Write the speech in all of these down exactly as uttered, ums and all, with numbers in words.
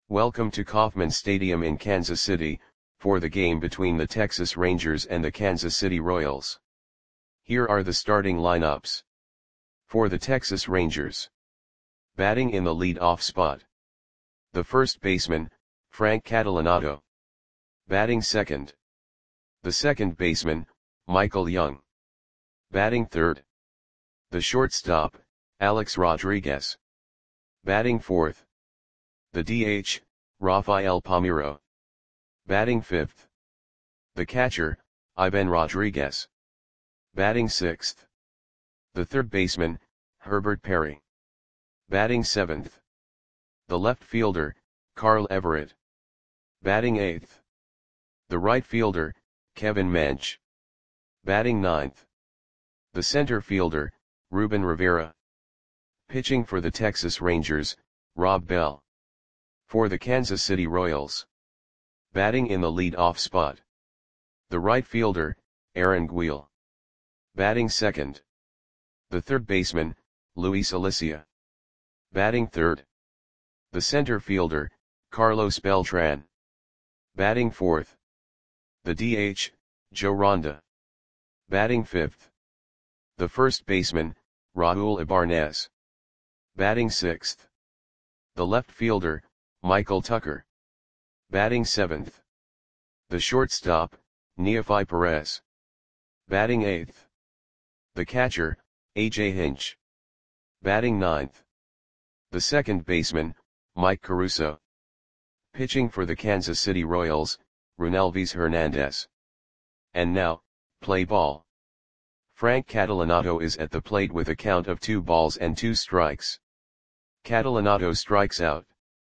Welcome to Kauffman Stadium in Kansas City, for the game between the Texas Rangers and the Kansas City Royals. Here are the starting lineups. For the Texas Rangers. Batting in the lead-off spot. The first baseman, Frank Catalanotto. Batting second. The second baseman, Michael Young. Batting third. The shortstop, Alex Rodriguez. Batting fourth. The D H, Rafael Palmeiro. Batting fifth. The catcher, Ivan Rodriguez. Batting sixth. The third baseman, Herbert Perry. Batting seventh. The left fielder, Carl Everett. Batting eighth. The right fielder, Kevin Mench. Batting ninth. The center fielder, Ruben Rivera. Pitching for the Texas Rangers, Rob Bell. For the Kansas City Royals. Batting in the lead-off spot. The right fielder, Aaron Guil. Batting second. The third baseman, Luis Alicia. Batting third. The center fielder, Carlos Beltran. Batting fourth. The D H, Joe Ronda. Batting fifth. The first baseman, Raul Ibarnez. Batting sixth. The left fielder, Michael Tucker. Batting seventh. The shortstop, Neofi Perez. Batting eighth. The catcher, A J Hinch. Batting ninth. The second baseman, Mike Caruso. Pitching for the Kansas City Royals, Runelvis Hernandez. And now, play ball. Frank Catalanotto is at the plate with a count of two balls and two strikes. Catalanotto strikes out.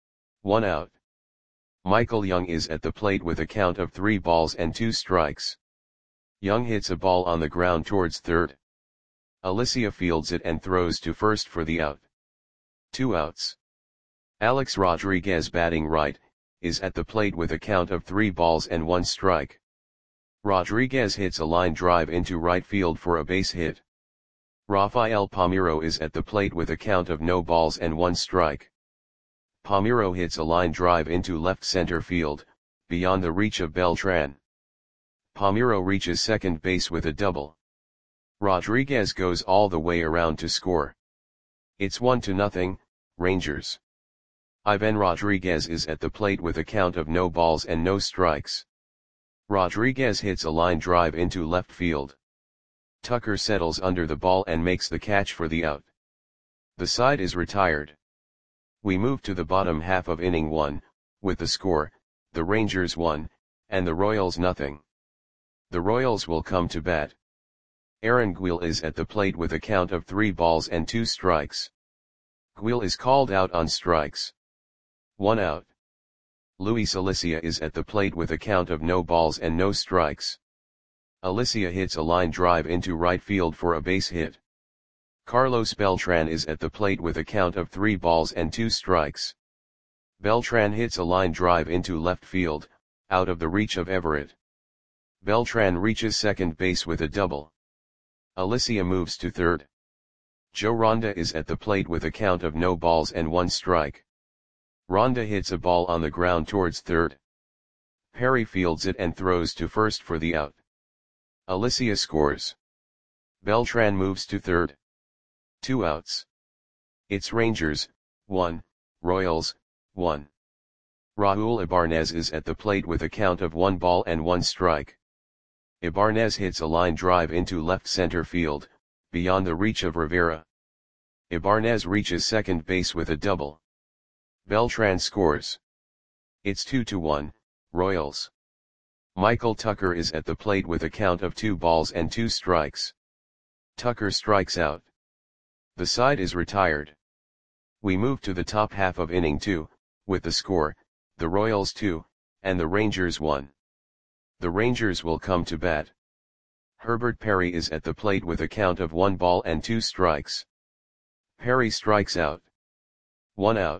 One out. Michael Young is at the plate with a count of three balls and two strikes. Young hits a ball on the ground towards third. Alicia fields it and throws to first for the out. Two outs. Alex Rodriguez, batting right, is at the plate with a count of three balls and one strike. Rodriguez hits a line drive into right field for a base hit. Rafael Palmeiro is at the plate with a count of no balls and one strike. Palmeiro hits a line drive into left center field, beyond the reach of Beltran. Palmeiro reaches second base with a double. Rodriguez goes all the way around to score. It's one to nothing, Rangers. Ivan Rodriguez is at the plate with a count of no balls and no strikes. Rodriguez hits a line drive into left field. Tucker settles under the ball and makes the catch for the out. The side is retired. We move to the bottom half of inning one, with the score, the Rangers one, and the Royals nothing. The Royals will come to bat. Aaron Guil is at the plate with a count of three balls and two strikes. Guil is called out on strikes. One out. Luis Alicia is at the plate with a count of no balls and no strikes. Alicia hits a line drive into right field for a base hit. Carlos Beltran is at the plate with a count of three balls and two strikes. Beltran hits a line drive into left field, out of the reach of Everett. Beltran reaches second base with a double. Alicia moves to third. Joe Ronda is at the plate with a count of no balls and one strike. Ronda hits a ball on the ground towards third. Perry fields it and throws to first for the out. Alicia scores. Beltran moves to third. Two outs. It's Rangers, one, Royals, one. Raul Ibarnez is at the plate with a count of one ball and one strike. Ibarnez hits a line drive into left center field, beyond the reach of Rivera. Ibarnez reaches second base with a double. Beltran scores. It's two to one, Royals. Michael Tucker is at the plate with a count of two balls and two strikes. Tucker strikes out. The side is retired. We move to the top half of inning two, with the score, the Royals two, and the Rangers one. The Rangers will come to bat. Herbert Perry is at the plate with a count of one ball and two strikes. Perry strikes out. One out.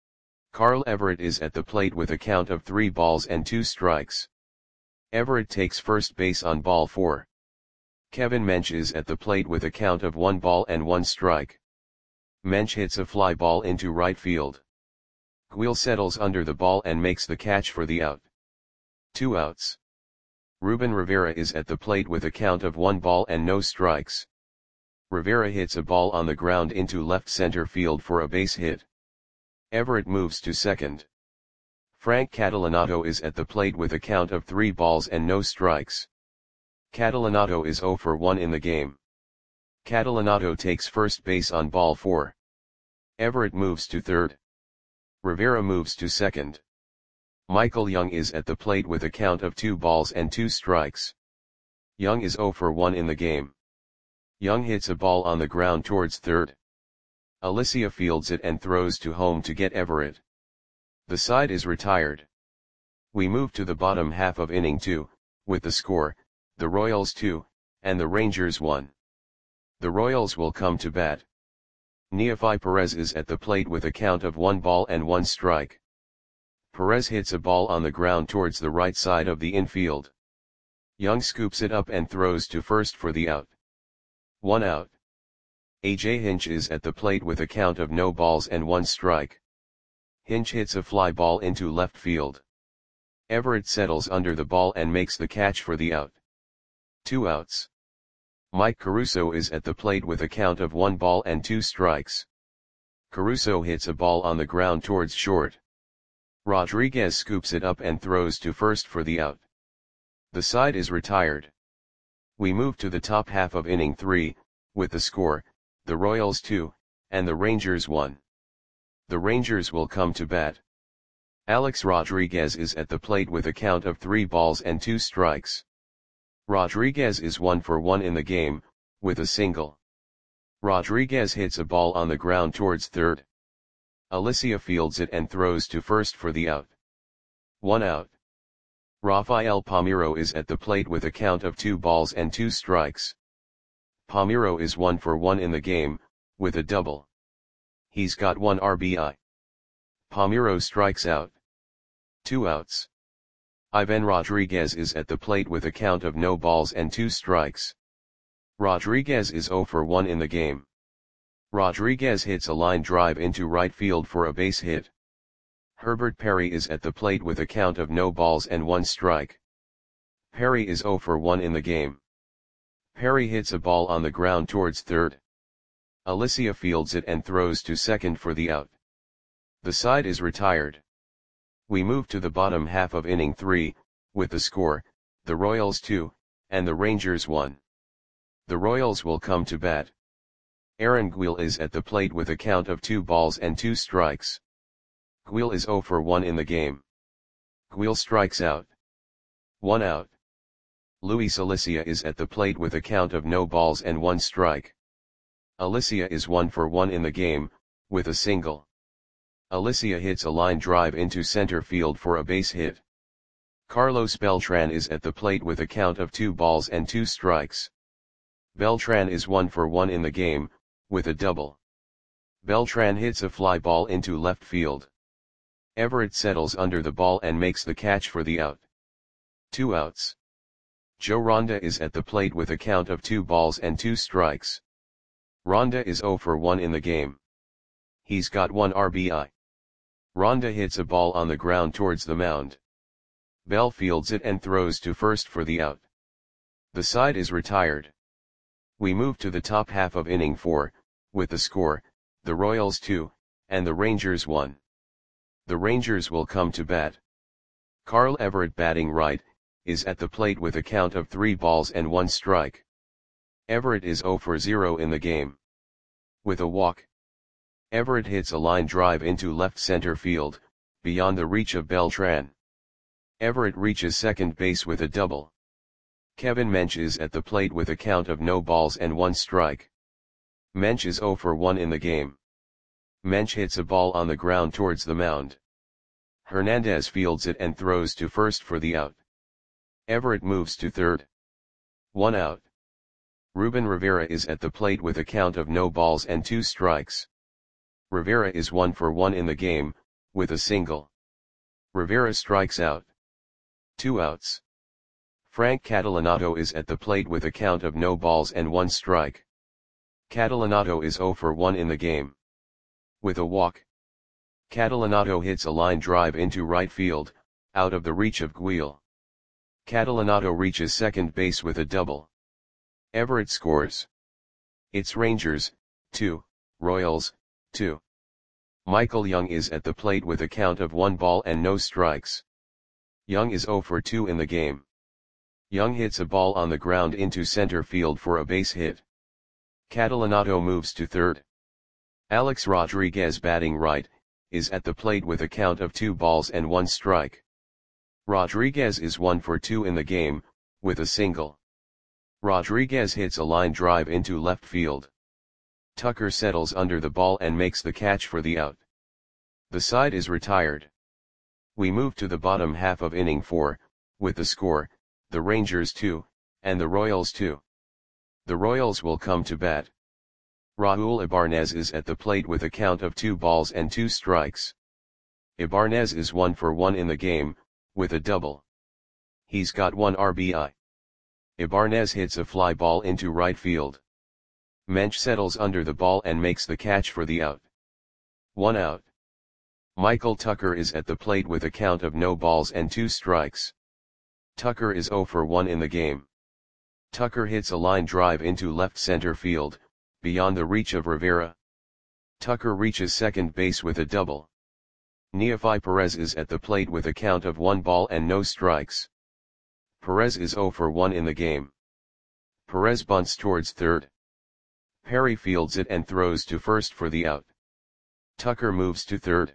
Carl Everett is at the plate with a count of three balls and two strikes. Everett takes first base on ball four. Kevin Mench is at the plate with a count of one ball and one strike. Mench hits a fly ball into right field. Guil settles under the ball and makes the catch for the out. Two outs. Ruben Rivera is at the plate with a count of one ball and no strikes. Rivera hits a ball on the ground into left center field for a base hit. Everett moves to second. Frank Catalanato is at the plate with a count of three balls and no strikes. Catalanato is zero for one in the game. Catalanato takes first base on ball four. Everett moves to third. Rivera moves to second. Michael Young is at the plate with a count of two balls and two strikes. Young is zero for one in the game. Young hits a ball on the ground towards third. Alicia fields it and throws to home to get Everett. The side is retired. We move to the bottom half of inning two, with the score, the Royals two, and the Rangers one. The Royals will come to bat. Neefi Perez is at the plate with a count of one ball and one strike. Perez hits a ball on the ground towards the right side of the infield. Young scoops it up and throws to first for the out. One out. A J Hinch is at the plate with a count of no balls and one strike. Hinch hits a fly ball into left field. Everett settles under the ball and makes the catch for the out. Two outs. Mike Caruso is at the plate with a count of one ball and two strikes. Caruso hits a ball on the ground towards short. Rodriguez scoops it up and throws to first for the out. The side is retired. We move to the top half of inning three, with the score, the Royals two, and the Rangers one. The Rangers will come to bat. Alex Rodriguez is at the plate with a count of three balls and two strikes. Rodriguez is one for one in the game, with a single. Rodriguez hits a ball on the ground towards third. Alicia fields it and throws to first for the out. One out. Rafael Palmeiro is at the plate with a count of two balls and two strikes. Palmeiro is one for one in the game, with a double. He's got one R B I. Palmeiro strikes out. Two outs. Ivan Rodriguez is at the plate with a count of no balls and two strikes. Rodriguez is zero for one in the game. Rodriguez hits a line drive into right field for a base hit. Herbert Perry is at the plate with a count of no balls and one strike. Perry is zero for one in the game. Perry hits a ball on the ground towards third. Alicia fields it and throws to second for the out. The side is retired. We move to the bottom half of inning three, with the score, the Royals two, and the Rangers one. The Royals will come to bat. Aaron Guil is at the plate with a count of two balls and two strikes. Guil is zero for one in the game. Guil strikes out. One out. Luis Alicia is at the plate with a count of no balls and one strike. Alicia is one for one in the game, with a single. Alicia hits a line drive into center field for a base hit. Carlos Beltran is at the plate with a count of two balls and two strikes. Beltran is one for one in the game, with a double. Beltran hits a fly ball into left field. Everett settles under the ball and makes the catch for the out. Two outs. Joe Ronda is at the plate with a count of two balls and two strikes. Ronda is zero for one in the game. He's got one R B I. Ronda hits a ball on the ground towards the mound. Bell fields it and throws to first for the out. The side is retired. We move to the top half of inning four, with the score, the Royals two, and the Rangers one. The Rangers will come to bat. Carl Everett, batting right, is at the plate with a count of three balls and one strike. Everett is zero for zero in the game. With a walk. Everett hits a line drive into left center field, beyond the reach of Beltran. Everett reaches second base with a double. Kevin Mench is at the plate with a count of no balls and one strike. Mench is zero for one in the game. Mench hits a ball on the ground towards the mound. Hernandez fields it and throws to first for the out. Everett moves to third. One out. Ruben Rivera is at the plate with a count of no balls and two strikes. Rivera is one for one in the game, with a single. Rivera strikes out. Two outs. Frank Catalanato is at the plate with a count of no balls and one strike. Catalanato is zero for one in the game. With a walk. Catalanato hits a line drive into right field, out of the reach of Guil. Catalanato reaches second base with a double. Everett scores. It's Rangers, two, Royals, two. Michael Young is at the plate with a count of one ball and no strikes. Young is zero for two in the game. Young hits a ball on the ground into center field for a base hit. Catalanato moves to third. Alex Rodriguez, batting right, is at the plate with a count of two balls and one strike. Rodriguez is one for two in the game, with a single. Rodriguez hits a line drive into left field. Tucker settles under the ball and makes the catch for the out. The side is retired. We move to the bottom half of inning four, with the score, the Rangers two, and the Royals two. The Royals will come to bat. Raul Ibanez is at the plate with a count of two balls and two strikes. Ibanez is one for one in the game, with a double. He's got one R B I. Ibanez hits a fly ball into right field. Mensch settles under the ball and makes the catch for the out. One out. Michael Tucker is at the plate with a count of no balls and two strikes. Tucker is zero for one in the game. Tucker hits a line drive into left center field, beyond the reach of Rivera. Tucker reaches second base with a double. Neefi Perez is at the plate with a count of one ball and no strikes. Perez is zero for one in the game. Perez bunts towards third. Perry fields it and throws to first for the out. Tucker moves to third.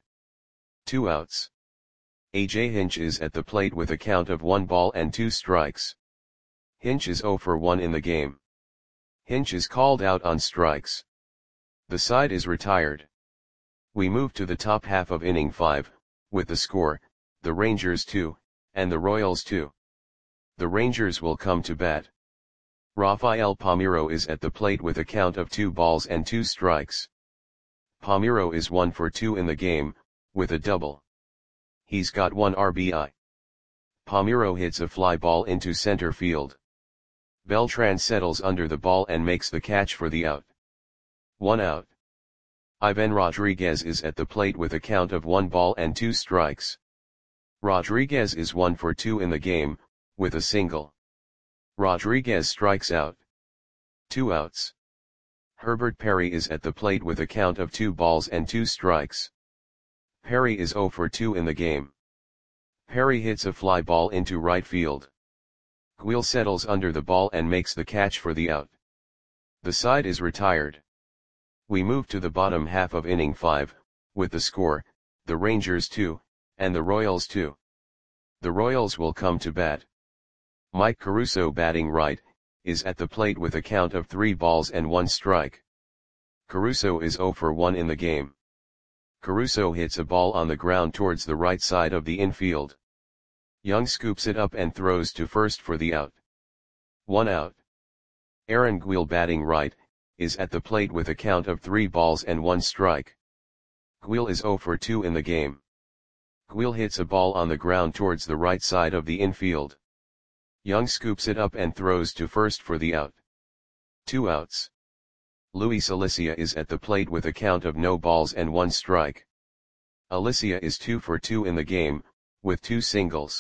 Two outs. A J Hinch is at the plate with a count of one ball and two strikes. Hinch is zero for one in the game. Hinch is called out on strikes. The side is retired. We move to the top half of inning five, with the score, the Rangers two, and the Royals two. The Rangers will come to bat. Rafael Palmeiro is at the plate with a count of two balls and two strikes. Palmeiro is one for two in the game, with a double. He's got one R B I. Palmeiro hits a fly ball into center field. Beltran settles under the ball and makes the catch for the out. One out. Ivan Rodriguez is at the plate with a count of one ball and two strikes. Rodriguez is one for two in the game, with a single. Rodriguez strikes out. Two outs. Herbert Perry is at the plate with a count of two balls and two strikes. Perry is zero for two in the game. Perry hits a fly ball into right field. Guil settles under the ball and makes the catch for the out. The side is retired. We move to the bottom half of inning five, with the score, the Rangers two, and the Royals two. The Royals will come to bat. Mike Caruso, batting right, is at the plate with a count of three balls and one strike. Caruso is zero for one in the game. Caruso hits a ball on the ground towards the right side of the infield. Young scoops it up and throws to first for the out. One out. Aaron Guil, batting right, is at the plate with a count of three balls and one strike. Guil is zero for two in the game. Guil hits a ball on the ground towards the right side of the infield. Young scoops it up and throws to first for the out. Two outs. Luis Alicia is at the plate with a count of no balls and one strike. Alicia is two for two in the game, with two singles.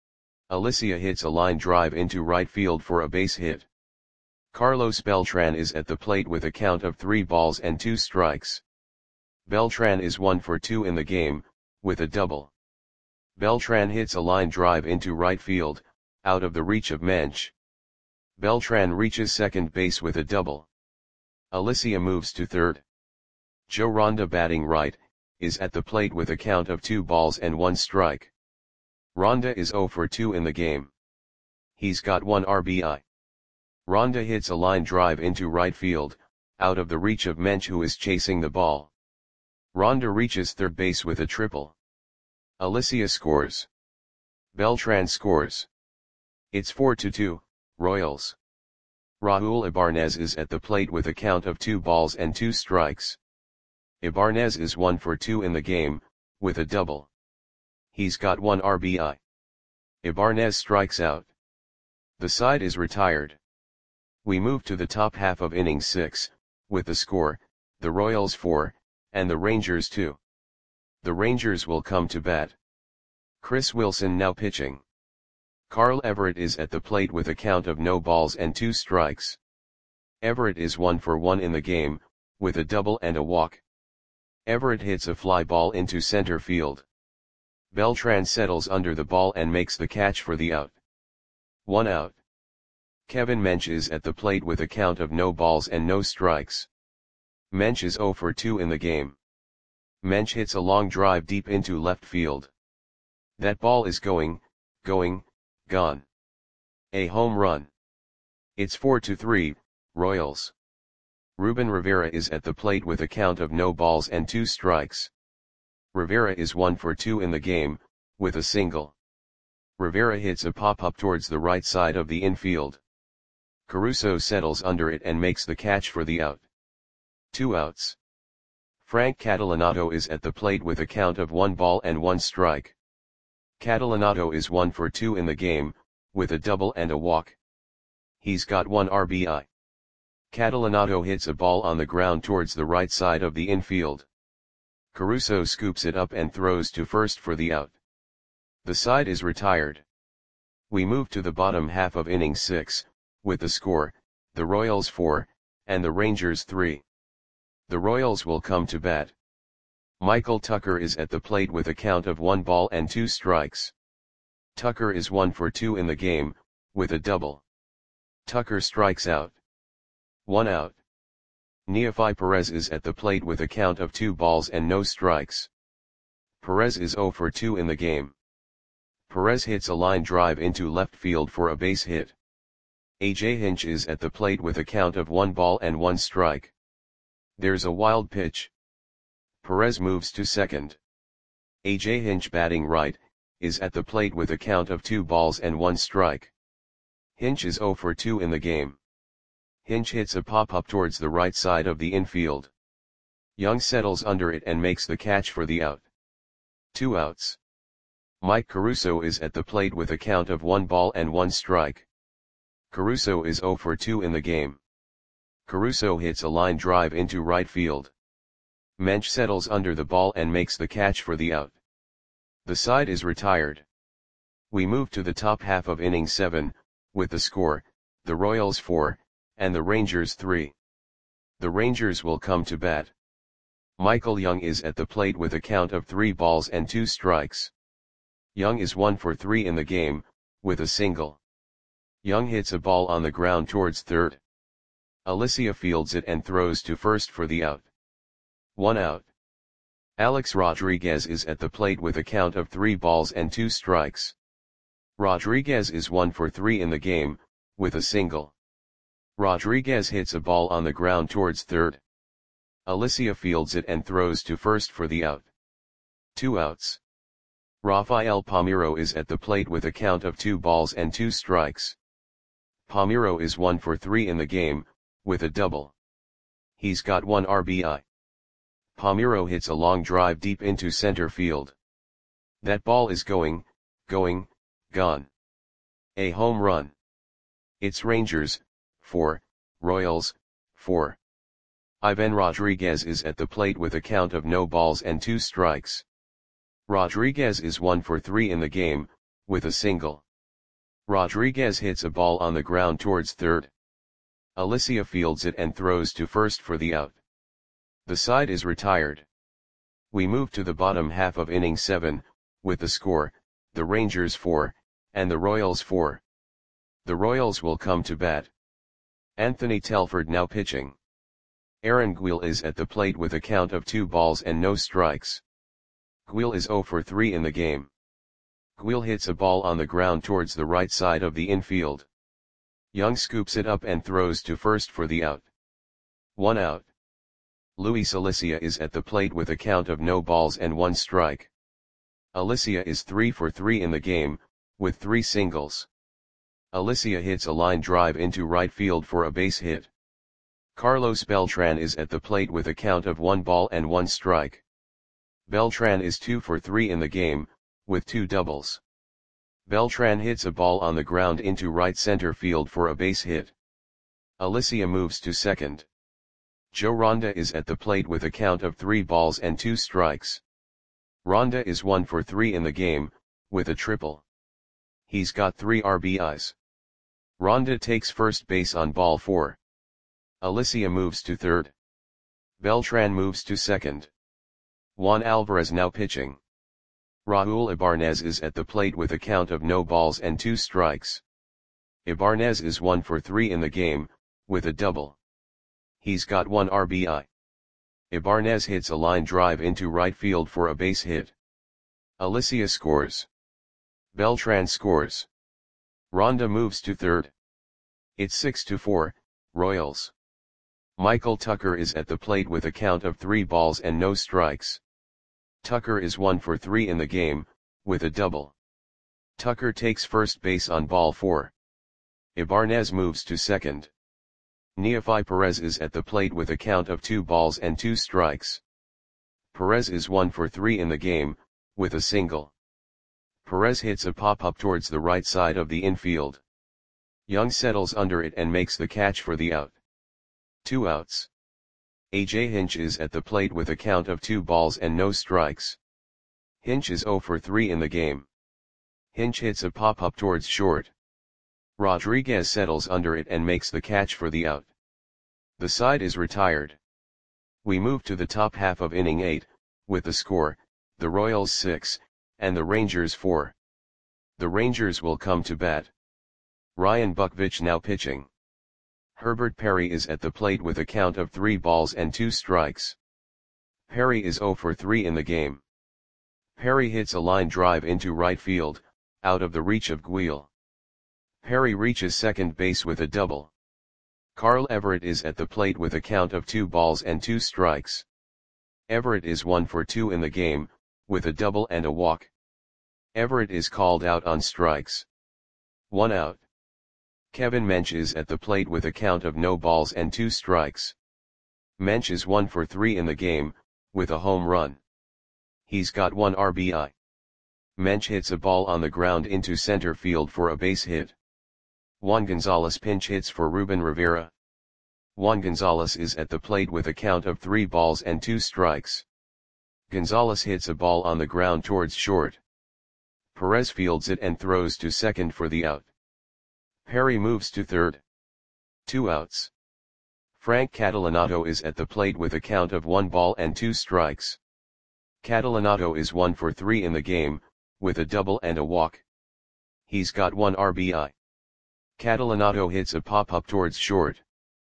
Alicia hits a line drive into right field for a base hit. Carlos Beltran is at the plate with a count of three balls and two strikes. Beltran is one for two in the game, with a double. Beltran hits a line drive into right field, out of the reach of Mensch. Beltran reaches second base with a double. Alicia moves to third. Joe Ronda, batting right, is at the plate with a count of two balls and one strike. Ronda is zero for two in the game. He's got one R B I. Ronda hits a line drive into right field, out of the reach of Mensch, who is chasing the ball. Ronda reaches third base with a triple. Alicia scores. Beltran scores. It's four to two, Royals. Raul Ibanez is at the plate with a count of two balls and two strikes. Ibanez is one for two in the game, with a double. He's got one R B I. Ibanez strikes out. The side is retired. We move to the top half of inning six, with the score, the Royals four, and the Rangers two. The Rangers will come to bat. Chris Wilson now pitching. Carl Everett is at the plate with a count of no balls and two strikes. Everett is one for one in the game, with a double and a walk. Everett hits a fly ball into center field. Beltran settles under the ball and makes the catch for the out. One out. Kevin Mench is at the plate with a count of no balls and no strikes. Mench is zero for two in the game. Mench hits a long drive deep into left field. That ball is going, going, gone. A home run. It's four to three, Royals. Ruben Rivera is at the plate with a count of no balls and two strikes. Rivera is one for two in the game, with a single. Rivera hits a pop-up towards the right side of the infield. Caruso settles under it and makes the catch for the out. Two outs. Frank Catalanato is at the plate with a count of one ball and one strike. Catalanato is one for two in the game, with a double and a walk. He's got one R B I. Catalanato hits a ball on the ground towards the right side of the infield. Caruso scoops it up and throws to first for the out. The side is retired. We move to the bottom half of inning six, with the score, the Royals four, and the Rangers three. The Royals will come to bat. Michael Tucker is at the plate with a count of one ball and two strikes. Tucker is one for two in the game, with a double. Tucker strikes out. One out. Neofi Perez is at the plate with a count of two balls and no strikes. Perez is zero for two in the game. Perez hits a line drive into left field for a base hit. A J Hinch is at the plate with a count of one ball and one strike. There's a wild pitch. Perez moves to second. A J Hinch, batting right, is at the plate with a count of two balls and one strike. Hinch is zero for two in the game. Hinch hits a pop-up towards the right side of the infield. Young settles under it and makes the catch for the out. Two outs. Mike Caruso is at the plate with a count of one ball and one strike. Caruso is zero for two in the game. Caruso hits a line drive into right field. Mench settles under the ball and makes the catch for the out. The side is retired. We move to the top half of inning seven, with the score, the Royals four, and the Rangers three. The Rangers will come to bat. Michael Young is at the plate with a count of three balls and two strikes. Young is one for three in the game, with a single. Young hits a ball on the ground towards third. Alicia fields it and throws to first for the out. One out. Alex Rodriguez is at the plate with a count of three balls and two strikes. Rodriguez is one for three in the game, with a single. Rodriguez hits a ball on the ground towards third. Alicia fields it and throws to first for the out. Two outs. Rafael Palmeiro is at the plate with a count of two balls and two strikes. Palmeiro is one for three in the game, with a double. He's got one R B I. Palmeiro hits a long drive deep into center field. That ball is going, going, gone. A home run. It's Rangers four, Royals four. Ivan Rodriguez is at the plate with a count of no balls and two strikes. Rodriguez is one for three in the game, with a single. Rodriguez hits a ball on the ground towards third. Alicia fields it and throws to first for the out. The side is retired. We move to the bottom half of inning seven, with the score, the Rangers four, and the Royals four. The Royals will come to bat. Anthony Telford now pitching. Aaron Guil is at the plate with a count of two balls and no strikes. Guil is zero for three in the game. Guil hits a ball on the ground towards the right side of the infield. Young scoops it up and throws to first for the out. One out. Luis Alicia is at the plate with a count of no balls and one strike. Alicia is three for three in the game, with three singles. Alicia hits a line drive into right field for a base hit. Carlos Beltran is at the plate with a count of one ball and one strike. Beltran is two for three in the game, with two doubles. Beltran hits a ball on the ground into right center field for a base hit. Alicia moves to second. Joe Ronda is at the plate with a count of three balls and two strikes. Ronda is one for three in the game, with a triple. He's got three R B Is. Ronda takes first base on ball four. Alicia moves to third. Beltran moves to second. Juan Alvarez now pitching. Raul Ibanez is at the plate with a count of no balls and two strikes. Ibanez is one for three in the game, with a double. He's got one R B I. Ibanez hits a line drive into right field for a base hit. Alicia scores. Beltran scores. Ronda moves to third. It's six to four, Royals. Michael Tucker is at the plate with a count of three balls and no strikes. Tucker is one for three in the game, with a double. Tucker takes first base on ball four. Ibanez moves to second. Neofi Perez is at the plate with a count of two balls and two strikes. Perez is one for three in the game, with a single. Perez hits a pop-up towards the right side of the infield. Young settles under it and makes the catch for the out. Two outs. A J Hinch is at the plate with a count of two balls and no strikes. Hinch is zero for three in the game. Hinch hits a pop-up towards short. Rodriguez settles under it and makes the catch for the out. The side is retired. We move to the top half of inning eight, with the score, the Royals six, and the Rangers four. The Rangers will come to bat. Ryan Buckvich now pitching. Herbert Perry is at the plate with a count of three balls and two strikes. Perry is zero for three in the game. Perry hits a line drive into right field, out of the reach of Guile. Perry reaches second base with a double. Carl Everett is at the plate with a count of two balls and two strikes. Everett is one for two in the game, with a double and a walk. Everett is called out on strikes. One out. Kevin Mench is at the plate with a count of no balls and two strikes. Mench is one for three in the game, with a home run. He's got one R B I. Mench hits a ball on the ground into center field for a base hit. Juan Gonzalez pinch hits for Ruben Rivera. Juan Gonzalez is at the plate with a count of three balls and two strikes. Gonzalez hits a ball on the ground towards short. Perez fields it and throws to second for the out. Perry moves to third. Two outs. Frank Catalanato is at the plate with a count of one ball and two strikes. Catalanato is one for three in the game, with a double and a walk. He's got one R B I. Catalanato hits a pop-up towards short.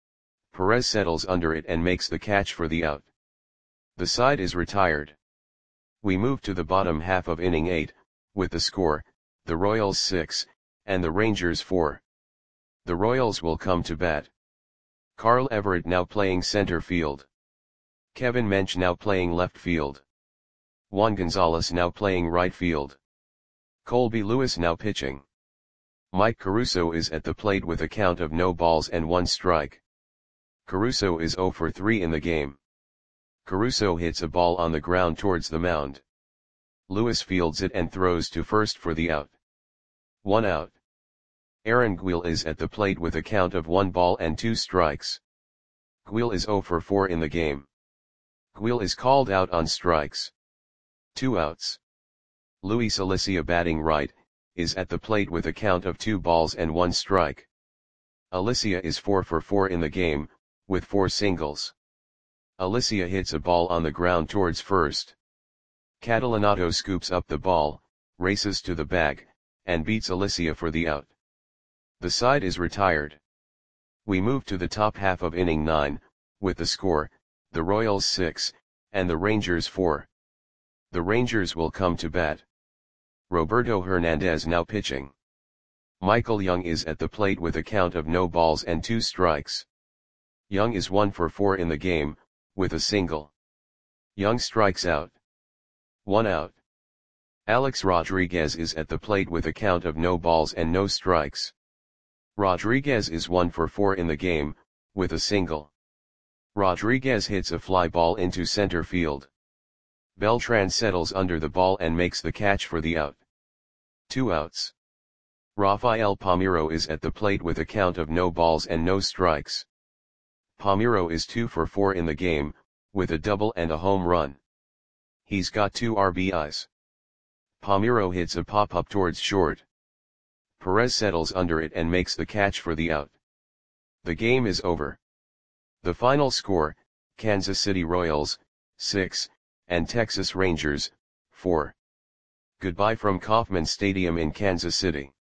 Perez settles under it and makes the catch for the out. The side is retired. We move to the bottom half of inning eight, with the score, the Royals six, and the Rangers four. The Royals will come to bat. Carl Everett now playing center field. Kevin Mench now playing left field. Juan Gonzalez now playing right field. Colby Lewis now pitching. Mike Caruso is at the plate with a count of no balls and one strike. Caruso is zero for three in the game. Caruso hits a ball on the ground towards the mound. Lewis fields it and throws to first for the out. One out. Aaron Guile is at the plate with a count of one ball and two strikes. Guile is zero for four in the game. Guile is called out on strikes. Two outs. Luis Alicia batting right, is at the plate with a count of two balls and one strike. Alicia is four for four in the game, with four singles. Alicia hits a ball on the ground towards first. Catalanato scoops up the ball, races to the bag, and beats Alicia for the out. The side is retired. We move to the top half of inning nine, with the score, the Royals six, and the Rangers four. The Rangers will come to bat. Roberto Hernandez now pitching. Michael Young is at the plate with a count of no balls and two strikes. Young is one for four in the game, with a single. Young strikes out. One out. Alex Rodriguez is at the plate with a count of no balls and no strikes. Rodriguez is one for four in the game, with a single. Rodriguez hits a fly ball into center field. Beltran settles under the ball and makes the catch for the out. Two outs. Rafael Palmeiro is at the plate with a count of no balls and no strikes. Palmeiro is two for four in the game, with a double and a home run. He's got two R B Is. Palmeiro hits a pop-up towards short. Perez settles under it and makes the catch for the out. The game is over. The final score, Kansas City Royals, six, and Texas Rangers, four. Goodbye from Kauffman Stadium in Kansas City.